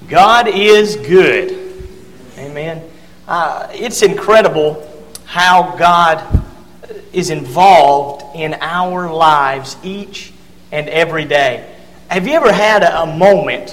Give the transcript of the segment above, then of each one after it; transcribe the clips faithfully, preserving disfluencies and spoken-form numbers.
God is good. Amen. Uh, it's incredible how God is involved in our lives each and every day. Have you ever had a, a moment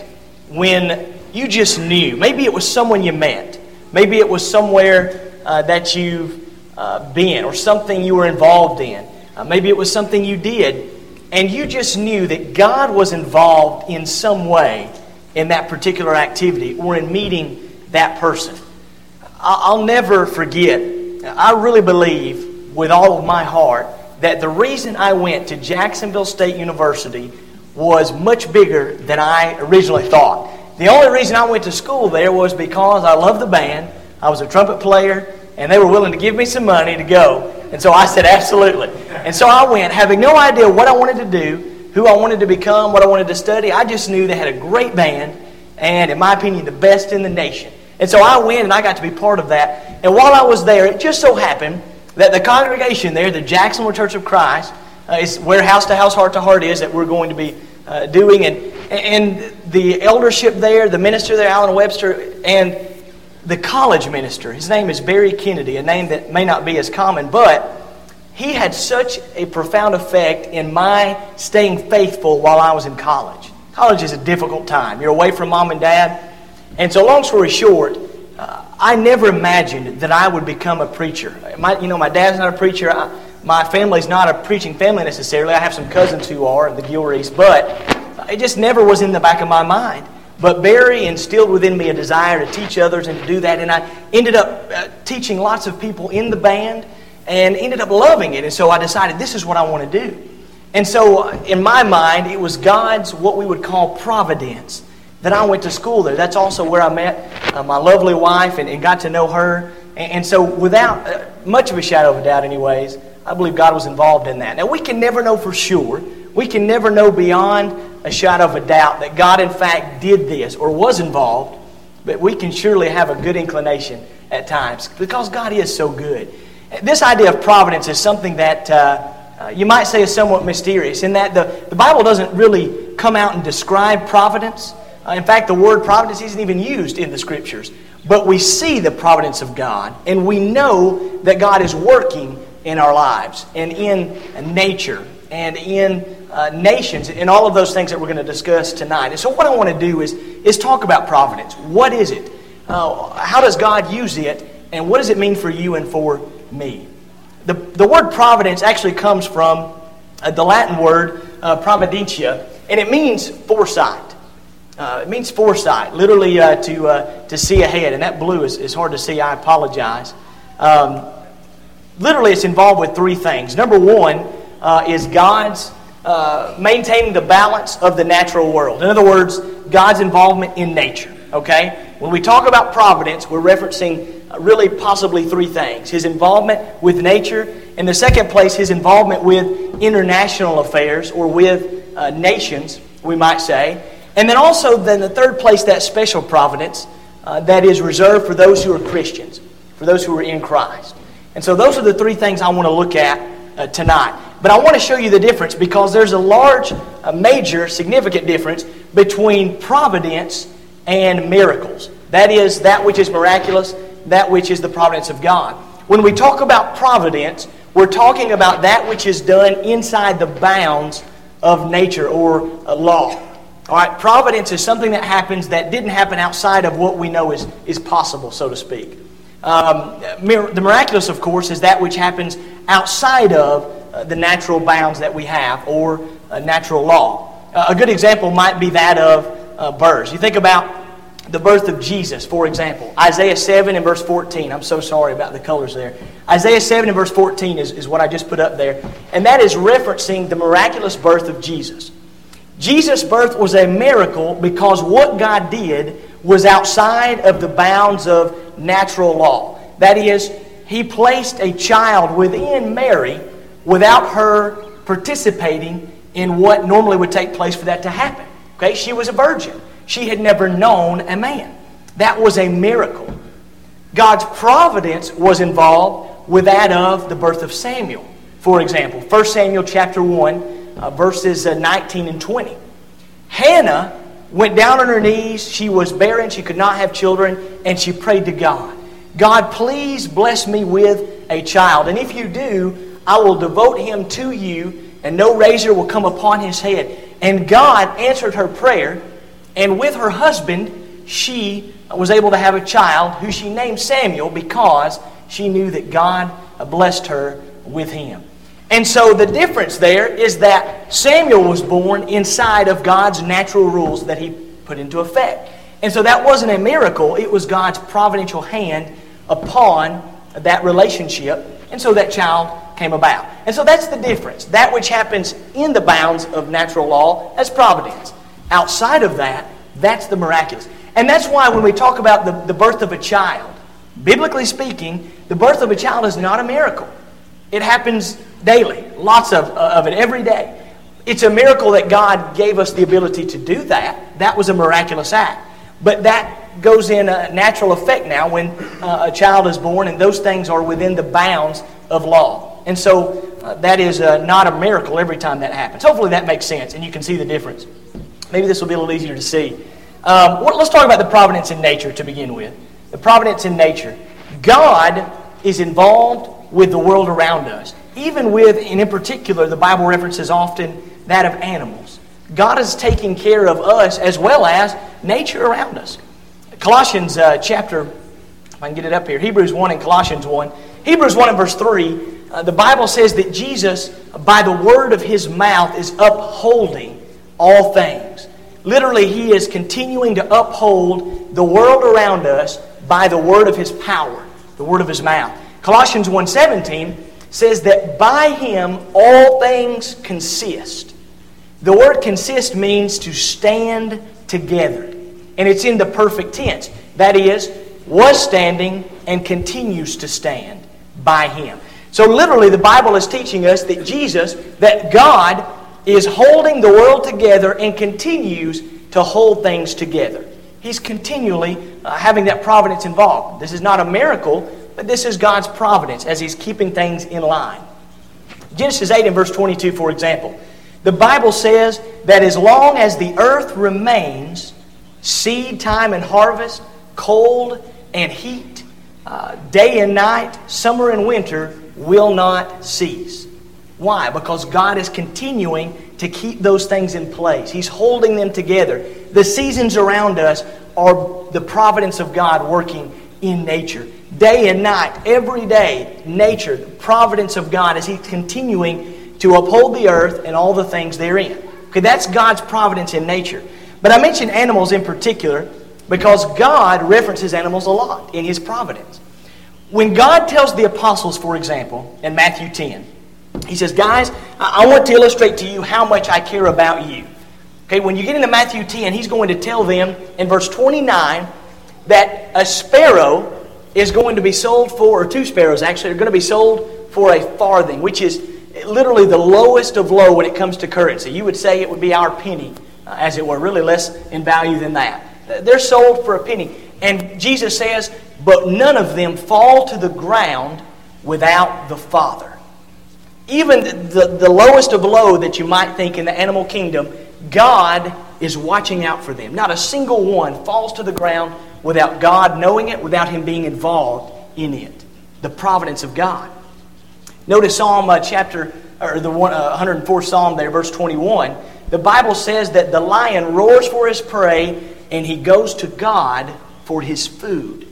when you just knew? Maybe it was someone you met. Maybe it was somewhere uh, that you've uh, been or something you were involved in. Uh, maybe it was something you did, and you just knew that God was involved in some way in that particular activity or in meeting that person. I'll never forget, I really believe with all of my heart that the reason I went to Jacksonville State University was much bigger than I originally thought. The only reason I went to school there was because I loved the band, I was a trumpet player, and they were willing to give me some money to go. And so I said, absolutely. And so I went, having no idea what I wanted to do, who I wanted to become, what I wanted to study. I just knew they had a great band, and in my opinion, the best in the nation. And so I went, and I got to be part of that. And while I was there, it just so happened that the congregation there, the Jacksonville Church of Christ, uh, is where House to House, Heart to Heart is, that we're going to be uh, doing. And, and the eldership there, the minister there, Alan Webster, and the college minister, his name is Barry Kennedy, a name that may not be as common, but he had such a profound effect in my staying faithful while I was in college. College is a difficult time. You're away from mom and dad. And so long story short, uh, I never imagined that I would become a preacher. My, you know, my dad's not a preacher. I, my family's not a preaching family necessarily. I have some cousins who are, the Gilreys, but it just never was in the back of my mind. But Barry instilled within me a desire to teach others and to do that. And I ended up uh, teaching lots of people in the band and ended up loving it. And so I decided this is what I want to do. And so in my mind, it was God's, what we would call providence, that I went to school there. That's also where I met uh, my lovely wife and, and got to know her. And, and so without uh, much of a shadow of a doubt anyways, I believe God was involved in that. Now we can never know for sure. We can never know beyond a shadow of a doubt that God in fact did this or was involved. But we can surely have a good inclination at times because God is so good. This idea of providence is something that uh, uh, you might say is somewhat mysterious in that the, the Bible doesn't really come out and describe providence. Uh, in fact, the word providence isn't even used in the Scriptures. But we see the providence of God, and we know that God is working in our lives and in nature and in uh, nations and all of those things that we're going to discuss tonight. And so what I want to do is, is talk about providence. What is it? Uh, how does God use it? And what does it mean for you and for me? The, the word providence actually comes from uh, the Latin word uh, providentia, and it means foresight. Uh, it means foresight, literally uh, to uh, to see ahead. And that blue is, is hard to see. I apologize. Um, literally, it's involved with three things. Number one uh, is God's uh, maintaining the balance of the natural world. In other words, God's involvement in nature. Okay? When we talk about providence, we're referencing uh, really possibly three things. His involvement with nature. In the second place, His involvement with international affairs or with uh, nations, we might say. And then also, then the third place, that special providence uh, that is reserved for those who are Christians, for those who are in Christ. And so those are the three things I want to look at uh, tonight. But I want to show you the difference because there's a large, a major, significant difference between providence and miracles. That is, that which is miraculous, that which is the providence of God. When we talk about providence, we're talking about that which is done inside the bounds of nature or uh, law. All right, providence is something that happens that didn't happen outside of what we know is, is possible, so to speak. Um, mir- the miraculous, of course, is that which happens outside of uh, the natural bounds that we have or uh, natural law. Uh, a good example might be that of uh, births. You think about the birth of Jesus, for example. Isaiah seven and verse fourteen. I'm so sorry about the colors there. Isaiah seven and verse fourteen is, is what I just put up there. And that is referencing the miraculous birth of Jesus. Jesus' birth was a miracle because what God did was outside of the bounds of natural law. That is, He placed a child within Mary without her participating in what normally would take place for that to happen. Okay, she was a virgin. She had never known a man. That was a miracle. God's providence was involved with that of the birth of Samuel. For example, First Samuel chapter one, uh, verses uh, nineteen and twenty. Hannah went down on her knees. She was barren. She could not have children. And she prayed to God, God, please bless me with a child. And if you do, I will devote him to you, and no razor will come upon his head. And God answered her prayer. And with her husband, she was able to have a child who she named Samuel because she knew that God blessed her with him. And so the difference there is that Samuel was born inside of God's natural rules that he put into effect. And so that wasn't a miracle. It was God's providential hand upon that relationship. And so that child came about. And so that's the difference. That which happens in the bounds of natural law, that's providence. Outside of that, that's the miraculous. And that's why when we talk about the, the birth of a child, biblically speaking, the birth of a child is not a miracle. It happens daily, lots of, of it every day. It's a miracle that God gave us the ability to do that. That was a miraculous act. But that goes in a natural effect now when uh, a child is born, and those things are within the bounds of law. And so uh, that is uh, not a miracle every time that happens. Hopefully that makes sense and you can see the difference. Maybe this will be a little easier to see. Um, let's talk about the providence in nature to begin with. The providence in nature. God is involved with the world around us. Even with, and in particular, the Bible references often that of animals. God is taking care of us as well as nature around us. Colossians uh, chapter, if I can get it up here, Hebrews one and Colossians one. Hebrews one and verse three, uh, the Bible says that Jesus, by the word of his mouth, is upholding all things. Literally, he is continuing to uphold the world around us by the word of his power, the word of his mouth. Colossians one seventeen says that by him all things consist. The word consist means to stand together. And it's in the perfect tense. That is, was standing and continues to stand by him. So literally the Bible is teaching us that Jesus, that God is holding the world together and continues to hold things together. He's continually uh, having that providence involved. This is not a miracle, but this is God's providence as he's keeping things in line. Genesis eight and verse twenty-two, for example. The Bible says that as long as the earth remains, seed time and harvest, cold and heat, uh, day and night, summer and winter will not cease. Why? Because God is continuing to keep those things in place. He's holding them together. The seasons around us are the providence of God working in nature. Day and night, every day, nature, the providence of God as he's continuing to uphold the earth and all the things therein. Okay, that's God's providence in nature. But I mention animals in particular because God references animals a lot in his providence. When God tells the apostles, for example, in Matthew ten, he says, guys, I want to illustrate to you how much I care about you. Okay, when you get into Matthew ten, he's going to tell them in verse twenty-nine that a sparrow is going to be sold for, or two sparrows actually, are going to be sold for a farthing, which is literally the lowest of low when it comes to currency. You would say it would be our penny, uh, as it were, really less in value than that. They're sold for a penny. And Jesus says, but none of them fall to the ground without the Father. Even the, the lowest of low that you might think in the animal kingdom, God is watching out for them. Not a single one falls to the ground without God knowing it, without him being involved in it. The providence of God. Notice Psalm uh, chapter, or the one, uh, one hundred fourth Psalm there, verse twenty-one. The Bible says that the lion roars for his prey and he goes to God for his food.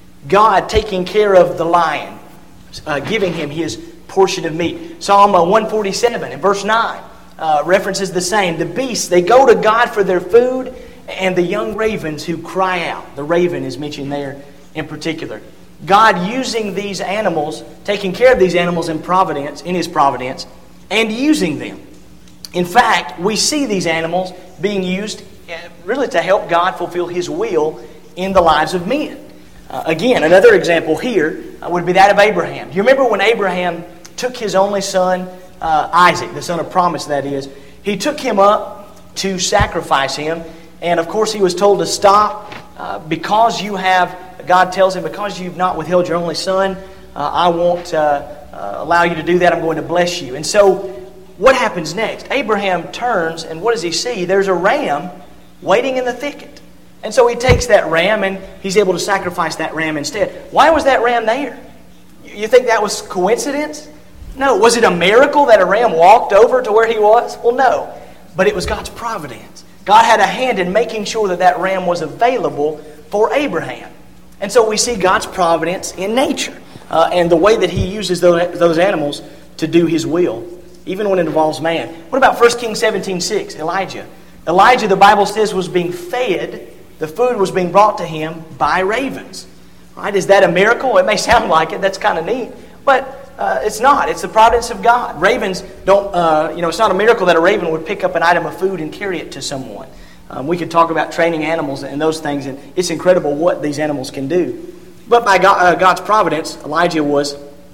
God taking care of the lion, uh, giving him his portion of meat. Psalm uh, one forty-seven and verse nine uh, references the same. The beasts, they go to God for their food, and the young ravens who cry out. The raven is mentioned there in particular. God using these animals, taking care of these animals in providence, in his providence, and using them. In fact, we see these animals being used really to help God fulfill his will in the lives of men. Uh, again, another example here uh, would be that of Abraham. Do you remember when Abraham took his only son, uh, Isaac, the son of promise that is, he took him up to sacrifice him, and of course he was told to stop uh, because you have, God tells him, because you've not withheld your only son, uh, I won't uh, uh, allow you to do that, I'm going to bless you. And so what happens next? Abraham turns, and what does he see? There's a ram waiting in the thicket. And so he takes that ram and he's able to sacrifice that ram instead. Why was that ram there? You think that was coincidence? No. Was it a miracle that a ram walked over to where he was? Well, no. But it was God's providence. God had a hand in making sure that that ram was available for Abraham. And so we see God's providence in nature uh, and the way that He uses those, those animals to do His will, even when it involves man. What about First Kings seventeen six, Elijah? Elijah, the Bible says, was being fed. The food was being brought to him by ravens. Right? Is that a miracle? It may sound like it. That's kind of neat. But uh, it's not. It's the providence of God. Ravens don't, uh, you know, it's not a miracle that a raven would pick up an item of food and carry it to someone. Um, we could talk about training animals and those things, and it's incredible what these animals can do. But by God, uh, God's providence, Elijah was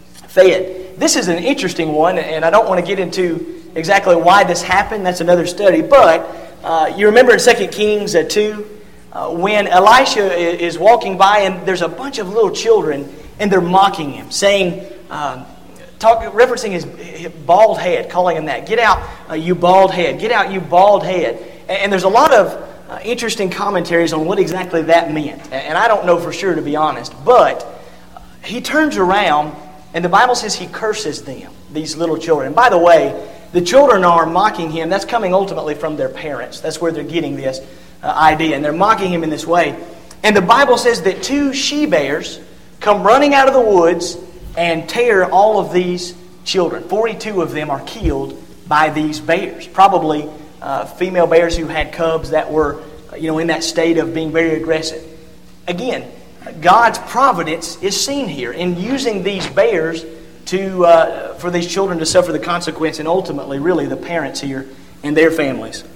fed. This is an interesting one, and I don't want to get into exactly why this happened. That's another study. But uh, you remember in Second Kings uh, two, uh, when Elisha is walking by, and there's a bunch of little children, and they're mocking him, saying, um, talk, referencing his, his bald head, calling him that. Get out, uh, you bald head. Get out, you bald head. And there's a lot of uh, interesting commentaries on what exactly that meant. And I don't know for sure, to be honest. But he turns around, and the Bible says he curses them, these little children. And by the way, the children are mocking him. That's coming ultimately from their parents. That's where they're getting this uh, idea. And they're mocking him in this way. And the Bible says that two she-bears come running out of the woods and tear all of these children. forty-two of them are killed by these bears. Probably Uh, female bears who had cubs that were, you know, in that state of being very aggressive. Again, God's providence is seen here in using these bears to uh, for these children to suffer the consequence, and ultimately, really, the parents here and their families.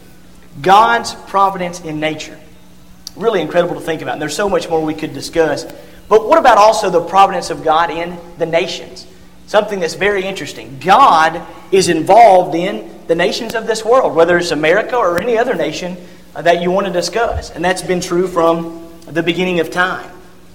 God's providence in nature. Really incredible to think about. And there's so much more we could discuss. But what about also the providence of God in the nations? Something that's very interesting. God is involved in the nations of this world, whether it's America or any other nation that you want to discuss. And that's been true from the beginning of time.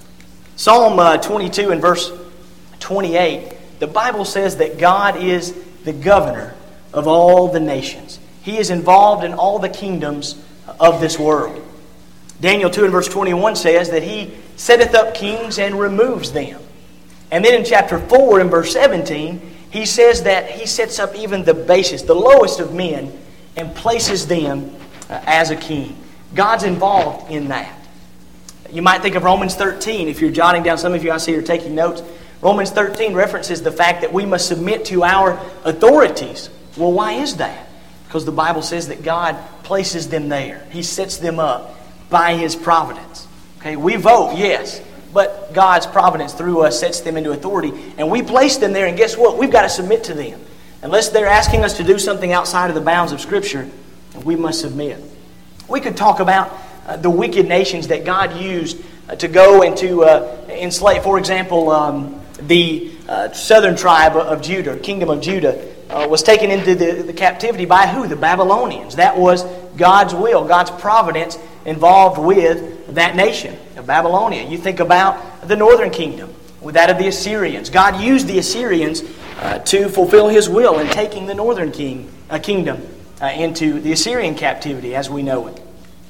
Psalm uh, twenty-two and verse twenty-eight, the Bible says that God is the governor of all the nations. He is involved in all the kingdoms of this world. Daniel two and verse twenty-one says that He setteth up kings and removes them. And then in chapter four and verse seventeen, he says that He sets up even the basest, the lowest of men, and places them uh, as a king. God's involved in that. You might think of Romans thirteen. If you're jotting down, some of you I see are taking notes. Romans thirteen references the fact that we must submit to our authorities. Well, why is that? Because the Bible says that God places them there. He sets them up by His providence. Okay, we vote, yes. But God's providence through us sets them into authority. And we place them there, and guess what? We've got to submit to them. Unless they're asking us to do something outside of the bounds of Scripture, we must submit. We could talk about uh, the wicked nations that God used uh, to go and to uh, enslave. For example, um, the uh, southern tribe of Judah, kingdom of Judah, uh, was taken into the, the captivity by who? The Babylonians. That was God's will, God's providence involved with that nation of Babylonia. You think about the northern kingdom, with that of the Assyrians. God used the Assyrians uh, to fulfill His will in taking the northern king, uh, kingdom uh, into the Assyrian captivity as we know it.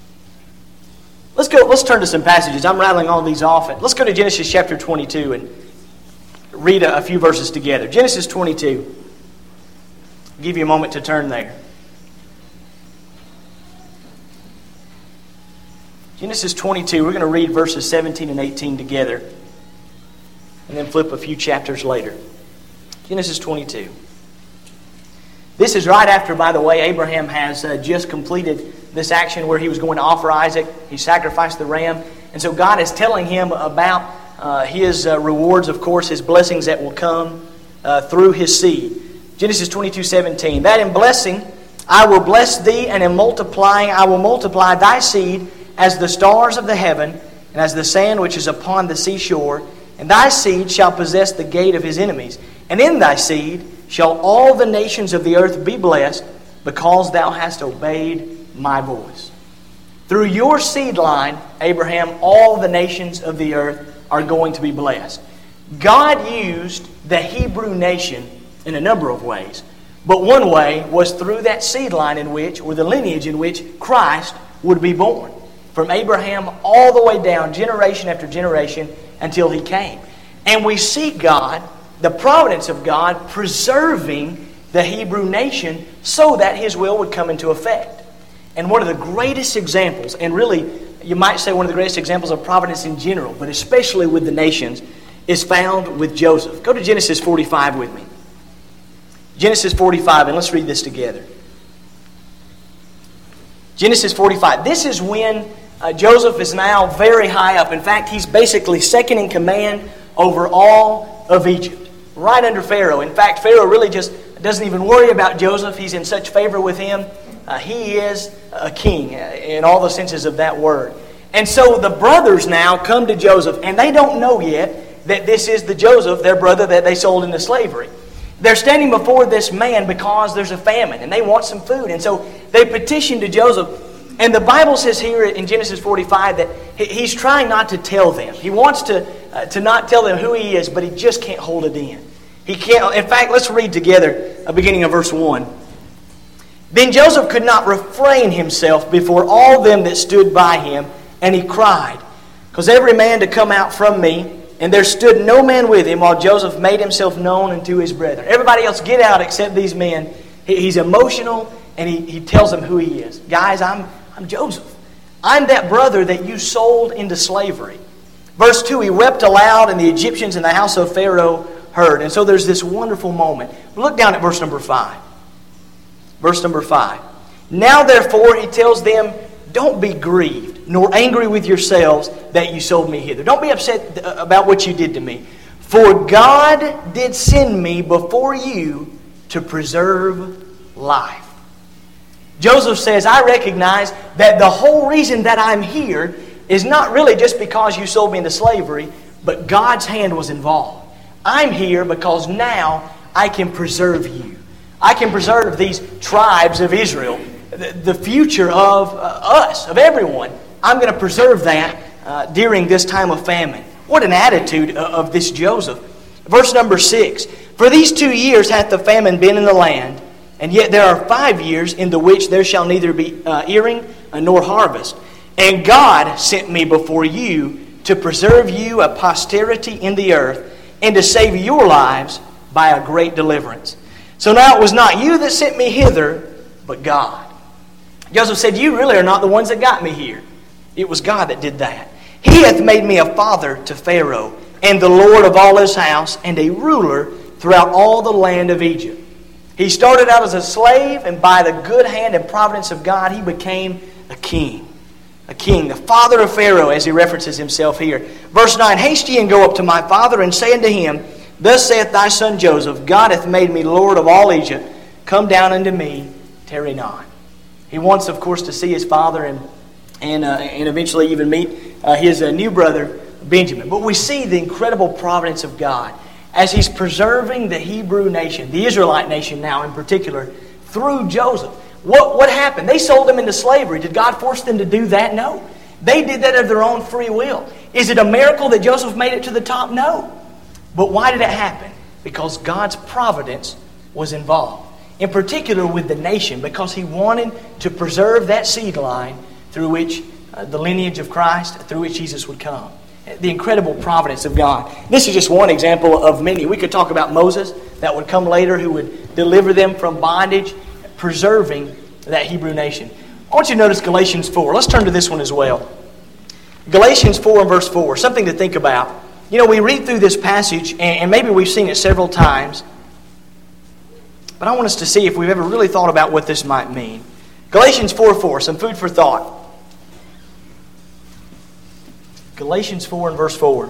Let's go. Let's turn to some passages. I'm rattling all these off. Let's go to Genesis chapter twenty-two and read a, a few verses together. Genesis twenty-two. I'll give you a moment to turn there. Genesis twenty-two, we're going to read verses seventeen and eighteen together, and then flip a few chapters later. Genesis twenty-two. This is right after, by the way, Abraham has uh, just completed this action where he was going to offer Isaac. He sacrificed the ram. And so God is telling him about uh, his uh, rewards, of course, his blessings that will come uh, through his seed. Genesis twenty-two seventeen. That in blessing I will bless thee, and in multiplying I will multiply thy seed as the stars of the heaven, and as the sand which is upon the seashore. And thy seed shall possess the gate of his enemies. And in thy seed shall all the nations of the earth be blessed, because thou hast obeyed my voice. Through your seed line, Abraham, all the nations of the earth are going to be blessed. God used the Hebrew nation in a number of ways. But one way was through that seed line in which, or the lineage in which, Christ would be born. From Abraham all the way down, generation after generation, until he came. And we see God, the providence of God, preserving the Hebrew nation so that His will would come into effect. And one of the greatest examples, and really, you might say one of the greatest examples of providence in general, but especially with the nations, is found with Joseph. Go to Genesis forty-five with me. Genesis forty-five, and let's read this together. Genesis forty-five. This is when uh, Joseph is now very high up. In fact, he's basically second in command over all of Egypt, right under Pharaoh. In fact, Pharaoh really just doesn't even worry about Joseph. He's in such favor with him. Uh, he is a king in all the senses of that word. And so the brothers now come to Joseph, and they don't know yet that this is the Joseph, their brother that they sold into slavery. They're standing before this man because there's a famine, and they want some food. And so they petition to Joseph. And the Bible says here in Genesis forty-five that he's trying not to tell them. He wants to, uh, to not tell them who he is, but he just can't hold it in. He can't. In fact, let's read together, uh, beginning of verse one. Then Joseph could not refrain himself before all them that stood by him, and he cried, "Cause every man to come out from me." And there stood no man with him while Joseph made himself known unto his brethren. Everybody else get out except these men. He, he's emotional, and he, he tells them who he is. Guys, I'm, I'm Joseph. I'm that brother that you sold into slavery. Verse two, he wept aloud, and the Egyptians in the house of Pharaoh heard. And so there's this wonderful moment. Look down at verse number five. Verse number five. Now therefore, he tells them, don't be grieved, nor angry with yourselves that you sold me hither. Don't be upset about what you did to me. For God did send me before you to preserve life. Joseph says, I recognize that the whole reason that I'm here is not really just because you sold me into slavery, but God's hand was involved. I'm here because now I can preserve you. I can preserve these tribes of Israel, the future of uh, us, of everyone. I'm going to preserve that uh, during this time of famine. What an attitude of this Joseph. Verse number six. For these two years hath the famine been in the land, and yet there are five years in the which there shall neither be uh, earing nor harvest. And God sent me before you to preserve you a posterity in the earth, and to save your lives by a great deliverance. So now it was not you that sent me hither, but God. Joseph said, you really are not the ones that got me here. It was God that did that. He hath made me a father to Pharaoh, and the Lord of all his house, and a ruler throughout all the land of Egypt. He started out as a slave, and by the good hand and providence of God, he became a king. A king, the father of Pharaoh, as he references himself here. Verse nine, haste ye and go up to my father, and say unto him, Thus saith thy son Joseph, God hath made me Lord of all Egypt. Come down unto me, tarry not. He wants, of course, to see his father and and, uh, and eventually even meet uh, his uh, new brother, Benjamin. But we see the incredible providence of God as he's preserving the Hebrew nation, the Israelite nation now in particular, through Joseph. What, what happened? They sold him into slavery. Did God force them to do that? No. They did that of their own free will. Is it a miracle that Joseph made it to the top? No. But why did it happen? Because God's providence was involved. In particular with the nation, because he wanted to preserve that seed line through which uh, the lineage of Christ, through which Jesus would come. The incredible providence of God. This is just one example of many. We could talk about Moses that would come later, who would deliver them from bondage, preserving that Hebrew nation. I want you to notice Galatians four. Let's turn to this one as well. Galatians four and verse four, something to think about. You know, we read through this passage, and maybe we've seen it several times, but I want us to see if we've ever really thought about what this might mean. Galatians four four, some food for thought. Galatians four and verse four.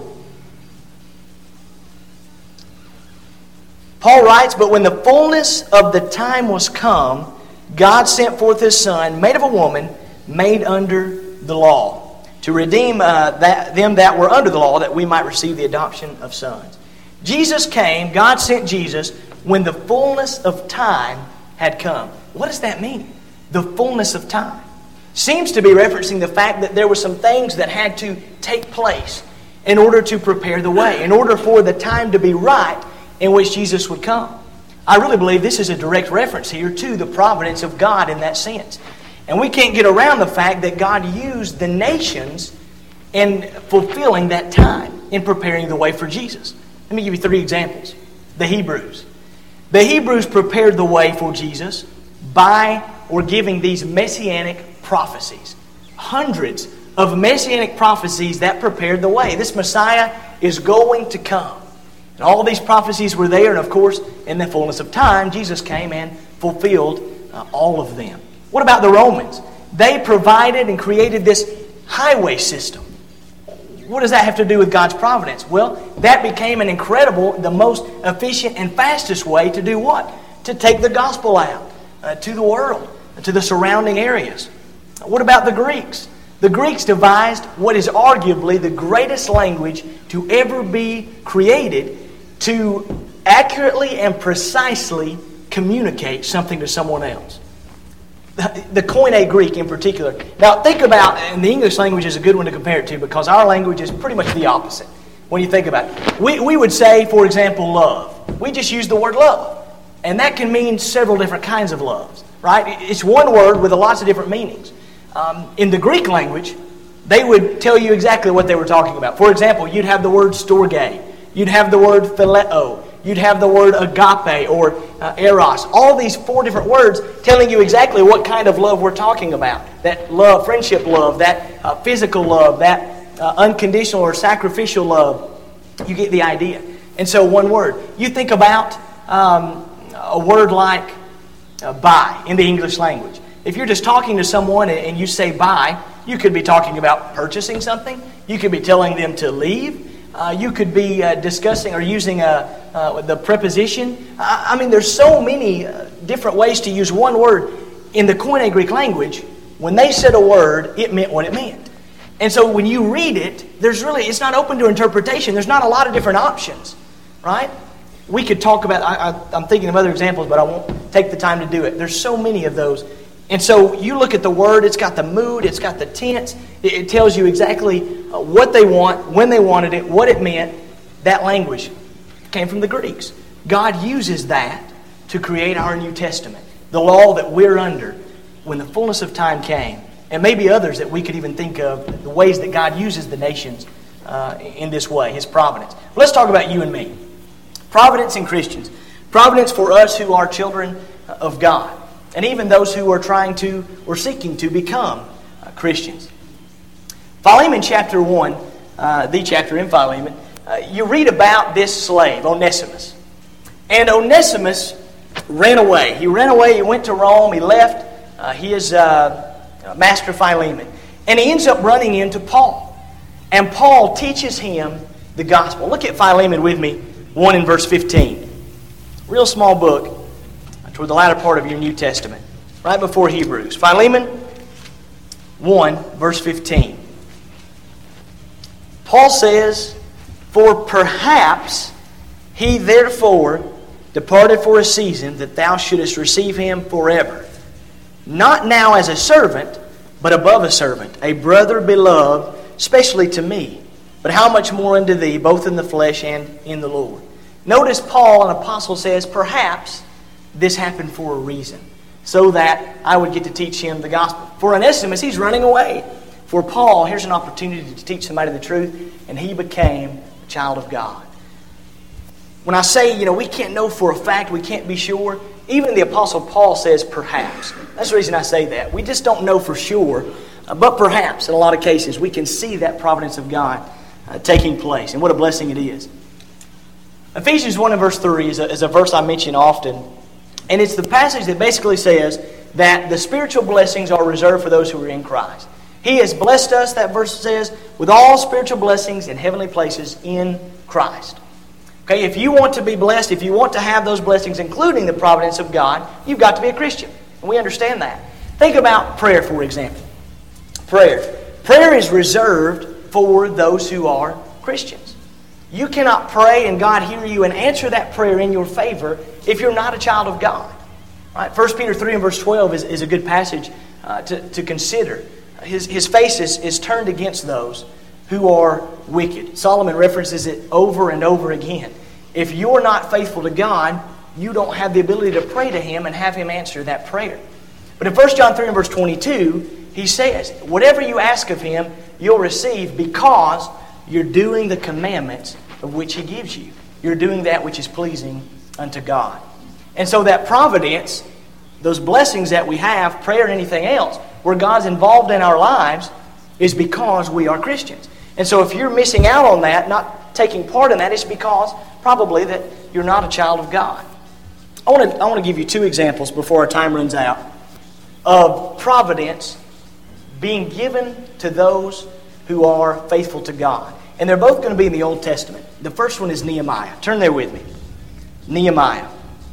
Paul writes, But when the fullness of the time was come, God sent forth his Son, made of a woman, made under the law, to redeem uh, that, them that were under the law, that we might receive the adoption of sons. Jesus came, God sent Jesus, when the fullness of time had come. What does that mean? The fullness of time. Seems to be referencing the fact that there were some things that had to take place in order to prepare the way, in order for the time to be right in which Jesus would come. I really believe this is a direct reference here to the providence of God in that sense. And we can't get around the fact that God used the nations in fulfilling that time, in preparing the way for Jesus. Let me give you three examples. The Hebrews. The Hebrews prepared the way for Jesus by or giving these messianic prophecies. Hundreds of messianic prophecies that prepared the way. This Messiah is going to come. And all these prophecies were there, and of course, in the fullness of time, Jesus came and fulfilled uh, all of them. What about the Romans? They provided and created this highway system. What does that have to do with God's providence? Well, that became an incredible, the most efficient and fastest way to do what? To take the gospel out uh, to the world, to the surrounding areas. What about the Greeks? The Greeks devised what is arguably the greatest language to ever be created to accurately and precisely communicate something to someone else. The Koine Greek in particular. Now think about, and the English language is a good one to compare it to because our language is pretty much the opposite when you think about it. We, we would say, for example, love. We just use the word love. And that can mean several different kinds of loves, right? It's one word with lots of different meanings. Um, in the Greek language, they would tell you exactly what they were talking about. For example, you'd have the word storge. You'd have the word phileo. You'd have the word agape or uh, eros. All these four different words telling you exactly what kind of love we're talking about. That love, friendship love, that uh, physical love, that uh, unconditional or sacrificial love. You get the idea. And so one word. You think about um, a word like uh, buy in the English language. If you're just talking to someone and you say buy, you could be talking about purchasing something. You could be telling them to leave. Uh, you could be uh, discussing or using a, uh, the preposition. I, I mean, there's so many uh, different ways to use one word. In the Koine Greek language, when they said a word, it meant what it meant. And so when you read it, there's really, it's not open to interpretation. There's not a lot of different options, right? We could talk about, I, I, I'm thinking of other examples, but I won't take the time to do it. There's so many of those. And so you look at the word, it's got the mood, it's got the tense, it, it tells you exactly uh, what they want, when they wanted it, what it meant. That language came from the Greeks. God uses that to create our New Testament, the law that we're under when the fullness of time came, and maybe others that we could even think of, the ways that God uses the nations uh, in this way, His providence. Let's talk about you and me. Providence in Christians. Providence for us who are children of God. And even those who are trying to or seeking to become uh, Christians. Philemon chapter one, uh, the chapter in Philemon, uh, you read about this slave, Onesimus. And Onesimus ran away. He ran away, he went to Rome, he left uh, his uh, master Philemon. And he ends up running into Paul. And Paul teaches him the gospel. Look at Philemon with me, one in verse fifteen. Real small book. Toward the latter part of your New Testament, right before Hebrews. Philemon one, verse fifteen. Paul says, "For perhaps he therefore departed for a season, that thou shouldest receive him forever. Not now as a servant, but above a servant, a brother beloved, especially to me. But how much more unto thee, both in the flesh and in the Lord." Notice Paul, an apostle, says, perhaps this happened for a reason, so that I would get to teach him the gospel. For Onesimus, he's running away. For Paul, here's an opportunity to teach somebody the truth, and he became a child of God. When I say, you know, we can't know for a fact, we can't be sure, even the Apostle Paul says perhaps. That's the reason I say that. We just don't know for sure, uh, but perhaps in a lot of cases we can see that providence of God uh, taking place, and what a blessing it is. Ephesians one and verse three is a, is a verse I mention often. And it's the passage that basically says that the spiritual blessings are reserved for those who are in Christ. He has blessed us, that verse says, with all spiritual blessings in heavenly places in Christ. Okay, if you want to be blessed, if you want to have those blessings, including the providence of God, you've got to be a Christian. And we understand that. Think about prayer, for example. Prayer. Prayer is reserved for those who are Christians. You cannot pray and God hear you and answer that prayer in your favor if you're not a child of God. Right? First Peter three and verse twelve is, is a good passage uh, to, to consider. His, his face is, is turned against those who are wicked. Solomon references it over and over again. If you're not faithful to God, you don't have the ability to pray to Him and have Him answer that prayer. But in First John three and verse twenty-two, he says, whatever you ask of him, you'll receive because you're doing the commandments of which he gives you. You're doing that which is pleasing unto God. And so that providence, those blessings that we have, prayer and anything else, where God's involved in our lives, is because we are Christians. And so if you're missing out on that, not taking part in that, it's because probably that you're not a child of God. I want to I want to give you two examples before our time runs out of providence being given to those who are faithful to God. And they're both going to be in the Old Testament. The first one is Nehemiah. Turn there with me. Nehemiah.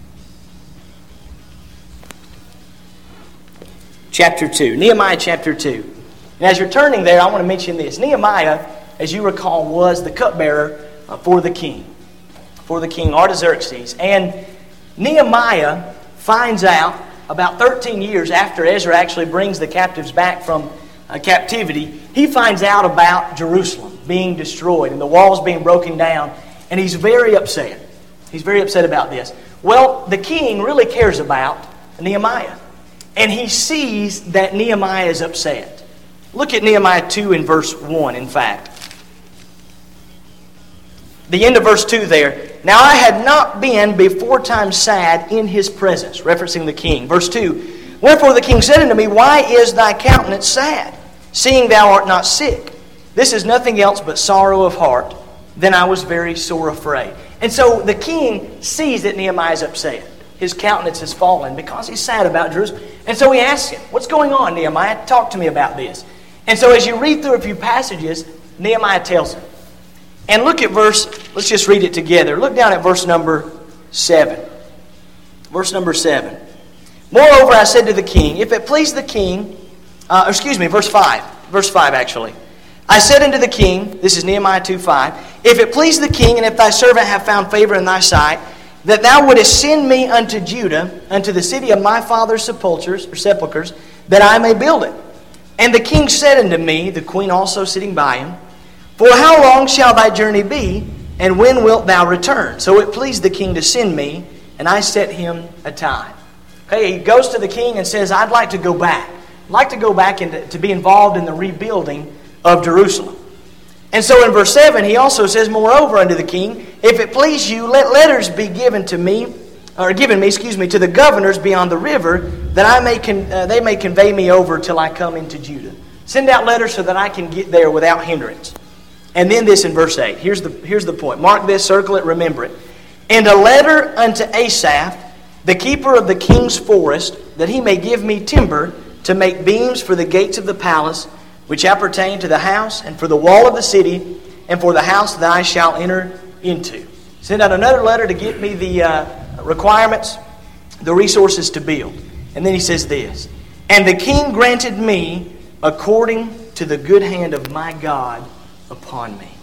Chapter two. Nehemiah chapter two. And as you're turning there, I want to mention this. Nehemiah, as you recall, was the cupbearer for the king. For the king Artaxerxes. And Nehemiah finds out about thirteen years after Ezra actually brings the captives back from uh, captivity, he finds out about Jerusalem being destroyed and the walls being broken down. And he's very upset. He's very upset about this. Well, the king really cares about Nehemiah. And he sees that Nehemiah is upset. Look at Nehemiah two in verse one, in fact. The end of verse two there. Now I had not been before time sad in his presence, referencing the king. Verse two. Wherefore the king said unto me, why is thy countenance sad, seeing thou art not sick? This is nothing else but sorrow of heart. Then I was very sore afraid. And so the king sees that Nehemiah is upset. His countenance has fallen because he's sad about Jerusalem. And so he asks him, what's going on, Nehemiah? Talk to me about this. And so as you read through a few passages, Nehemiah tells him. And look at verse, let's just read it together. Look down at verse number seven. Verse number seven. Moreover, I said to the king, if it please the king, uh, excuse me, verse five. Verse five, actually. I said unto the king, this is Nehemiah two five, if it please the king, and if thy servant have found favor in thy sight, that thou wouldest send me unto Judah, unto the city of my father's sepulchres, or sepulchres, that I may build it. And the king said unto me, the queen also sitting by him, for how long shall thy journey be, and when wilt thou return? So it pleased the king to send me, and I set him a time. Okay, he goes to the king and says, I'd like to go back. I'd like to go back and to, to be involved in the rebuilding of Jerusalem. And so in verse seven, he also says, moreover unto the king, if it please you, let letters be given to me, or given me, excuse me, to the governors beyond the river, that I may con- uh, they may convey me over till I come into Judah. Send out letters so that I can get there without hindrance. And then this in verse eight. Here's the, here's the point. Mark this, circle it, remember it. And a letter unto Asaph, the keeper of the king's forest, that he may give me timber to make beams for the gates of the palace, which appertain to the house, and for the wall of the city, and for the house that I shall enter into. Send out another letter to get me the uh, requirements, the resources to build. And then he says this, and the king granted me according to the good hand of my God upon me.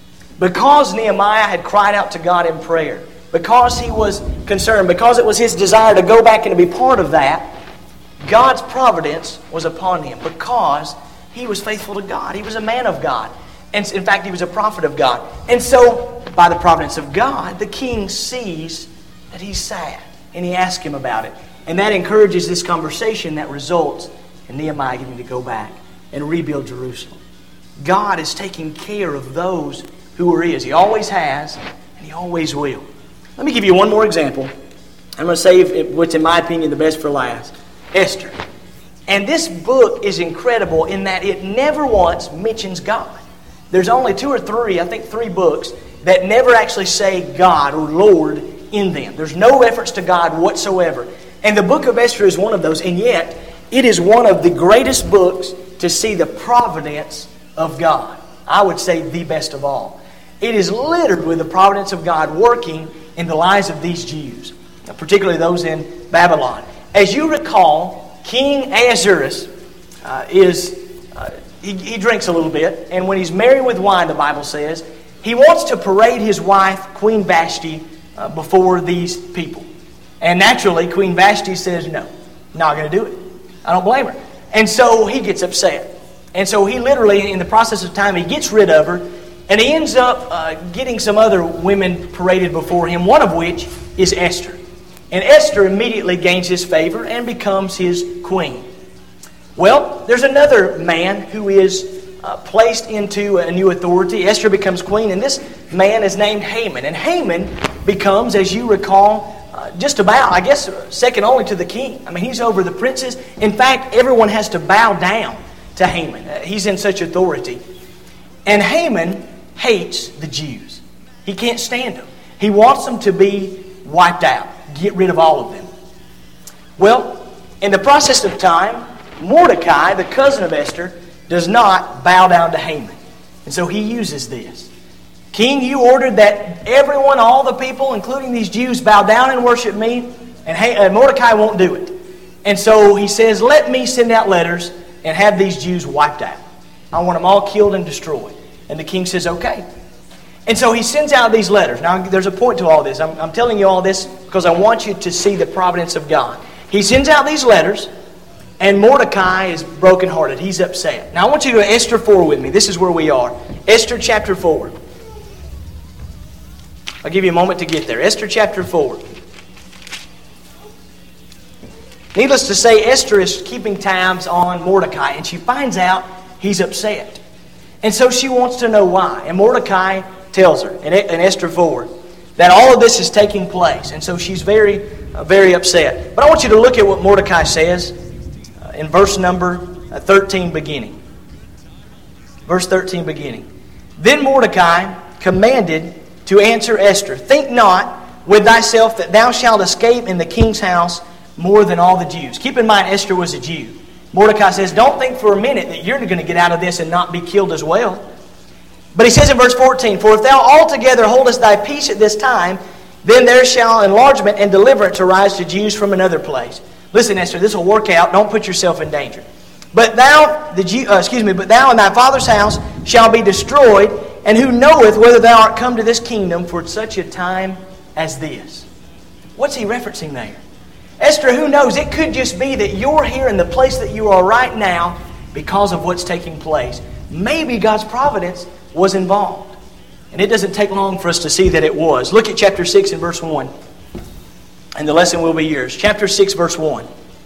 Because Nehemiah had cried out to God in prayer, because he was concerned, because it was his desire to go back and to be part of that, God's providence was upon him because he was faithful to God. He was a man of God. And in fact, he was a prophet of God. And so, by the providence of God, the king sees that he's sad. And he asks him about it. And that encourages this conversation that results in Nehemiah getting to go back and rebuild Jerusalem. God is taking care of those who are his. He always has, and he always will. Let me give you one more example. I'm going to save what's, in my opinion, the best for last. Esther. And this book is incredible in that it never once mentions God. There's only two or three, I think three books, that never actually say God or Lord in them. There's no reference to God whatsoever. And the book of Esther is one of those, and yet it is one of the greatest books to see the providence of God. I would say the best of all. It is littered with the providence of God working in the lives of these Jews, particularly those in Babylon. As you recall, King Ahasuerus uh, is, uh, he, he drinks a little bit, and when he's merry with wine, the Bible says, he wants to parade his wife, Queen Vashti, uh, before these people. And naturally, Queen Vashti says, no, not going to do it. I don't blame her. And so he gets upset. And so he literally, in the process of time, he gets rid of her, and he ends up uh, getting some other women paraded before him, one of which is Esther. And Esther immediately gains his favor and becomes his queen. Well, there's another man who is uh, placed into a new authority. Esther becomes queen, and this man is named Haman. And Haman becomes, as you recall, uh, just about, I guess, second only to the king. I mean, he's over the princes. In fact, everyone has to bow down to Haman. Uh, he's in such authority. And Haman hates the Jews. He can't stand them. He wants them to be wiped out. Get rid of all of them. Well, in the process of time, Mordecai, the cousin of Esther, does not bow down to Haman. And so he uses this. King, you ordered that everyone, all the people, including these Jews, bow down and worship me, and Mordecai won't do it. And so he says, let me send out letters and have these Jews wiped out. I want them all killed and destroyed. And the king says, okay. And so he sends out these letters. Now, there's a point to all this. I'm, I'm telling you all this because I want you to see the providence of God. He sends out these letters, and Mordecai is brokenhearted. He's upset. Now, I want you to go to Esther four with me. This is where we are. Esther chapter four. I'll give you a moment to get there. Esther chapter four. Needless to say, Esther is keeping tabs on Mordecai, and she finds out he's upset. And so she wants to know why. And Mordecai tells her in Esther four that all of this is taking place. And so she's very, uh, very upset. But I want you to look at what Mordecai says uh, in verse number thirteen beginning. Verse thirteen beginning. Then Mordecai commanded to answer Esther, think not with thyself that thou shalt escape in the king's house more than all the Jews. Keep in mind, Esther was a Jew. Mordecai says, don't think for a minute that you're going to get out of this and not be killed as well. But he says in verse fourteen, for if thou altogether holdest thy peace at this time, then there shall enlargement and deliverance arise to Jews from another place. Listen, Esther, this will work out. Don't put yourself in danger. But thou, the Jew, uh, excuse me, but thou and thy father's house shall be destroyed, and who knoweth whether thou art come to this kingdom for such a time as this? What's he referencing there? Esther, who knows? It could just be that you're here in the place that you are right now because of what's taking place. Maybe God's providence was involved. And it doesn't take long for us to see that it was. Look at chapter six and verse one. And the lesson will be yours. Chapter six, verse one.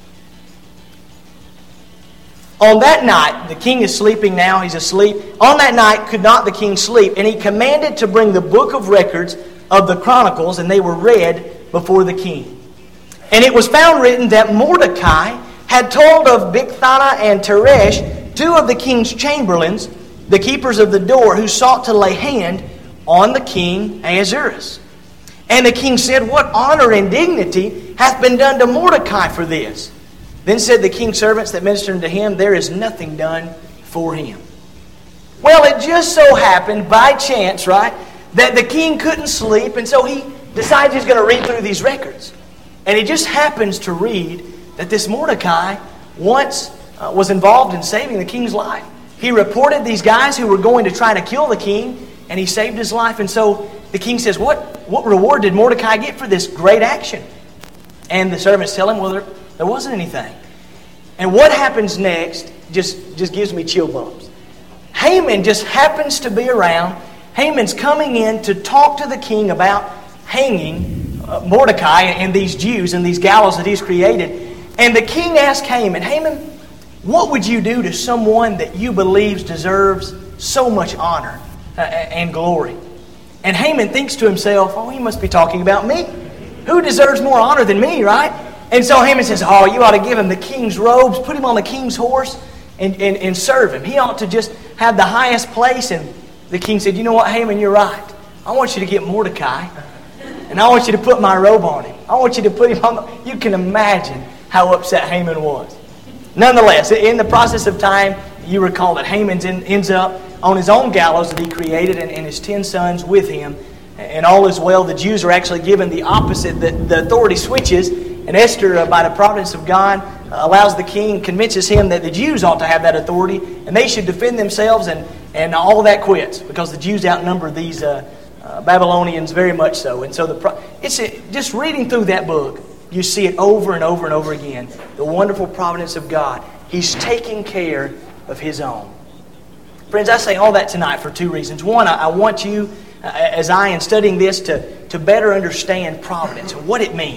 On that night, the king is sleeping now, he's asleep. On that night could not the king sleep, and he commanded to bring the book of records of the Chronicles, and they were read before the king. And it was found written that Mordecai had told of Bigthana and Teresh, two of the king's chamberlains, the keepers of the door, who sought to lay hand on the king Ahasuerus. And the king said, what honor and dignity hath been done to Mordecai for this? Then said the king's servants that ministered to him, there is nothing done for him. Well, it just so happened by chance, right, that the king couldn't sleep, and so he decides he's going to read through these records. And he just happens to read that this Mordecai once uh, was involved in saving the king's life. He reported these guys who were going to try to kill the king, and he saved his life. And so the king says, what, what reward did Mordecai get for this great action? And the servants tell him, well, there, there wasn't anything. And what happens next just, just gives me chill bumps. Haman just happens to be around. Haman's coming in to talk to the king about hanging uh, Mordecai and these Jews and these gallows that he's created. And the king asked Haman, Haman, what would you do to someone that you believe deserves so much honor uh, and glory? And Haman thinks to himself, oh, he must be talking about me. Who deserves more honor than me, right? And so Haman says, oh, you ought to give him the king's robes, put him on the king's horse, and, and, and serve him. He ought to just have the highest place. And the king said, you know what, Haman, you're right. I want you to get Mordecai, and I want you to put my robe on him. I want you to put him on the... You can imagine how upset Haman was. Nonetheless, in the process of time, you recall that Haman ends up on his own gallows that he created, and, and his ten sons with him. And all is well. The Jews are actually given the opposite. The, the authority switches. And Esther, uh, by the providence of God, uh, allows the king, convinces him that the Jews ought to have that authority. And they should defend themselves. And, and all of that quits. Because the Jews outnumber these uh, uh, Babylonians very much so. And so the pro- it's a, just reading through that book, you see it over and over and over again. The wonderful providence of God. He's taking care of His own. Friends, I say all that tonight for two reasons. One, I, I want you... as I am studying this, to, to better understand providence and what it means.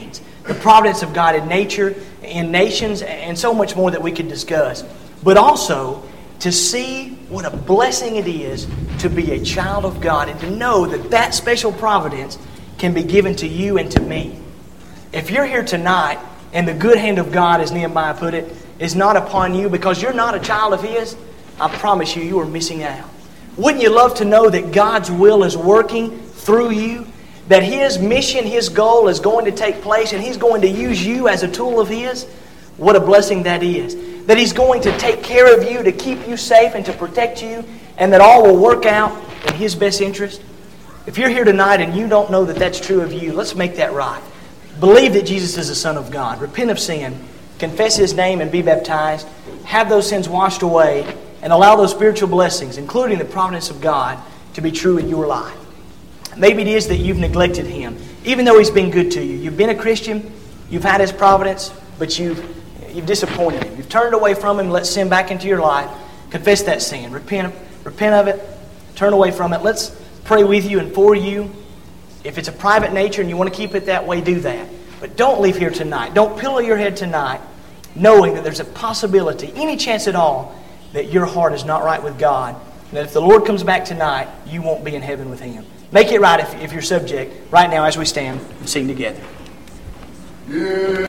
the providence of God in nature, in nations, and so much more that we could discuss. But also to see what a blessing it is to be a child of God and to know that that special providence can be given to you and to me. If you're here tonight and the good hand of God, as Nehemiah put it, is not upon you because you're not a child of His, I promise you, you are missing out. Wouldn't you love to know that God's will is working through you? That His mission, His goal is going to take place and He's going to use you as a tool of His? What a blessing that is. That He's going to take care of you, to keep you safe and to protect you, and that all will work out in His best interest. If you're here tonight and you don't know that that's true of you, let's make that right. Believe that Jesus is the Son of God. Repent of sin. Confess His name and be baptized. Have those sins washed away and allow those spiritual blessings, including the providence of God, to be true in your life. Maybe it is that you've neglected Him, even though He's been good to you. You've been a Christian, you've had His providence, but you've, you've disappointed Him. You've turned away from Him, let sin back into your life. Confess that sin. Repent, repent of it. Turn away from it. Let's pray with you and for you. If it's a private nature and you want to keep it that way, do that. But don't leave here tonight. Don't pillow your head tonight knowing that there's a possibility, any chance at all, that your heart is not right with God. And that if the Lord comes back tonight, you won't be in heaven with Him. Make it right if, if you're subject right now as we stand and sing together. Yeah.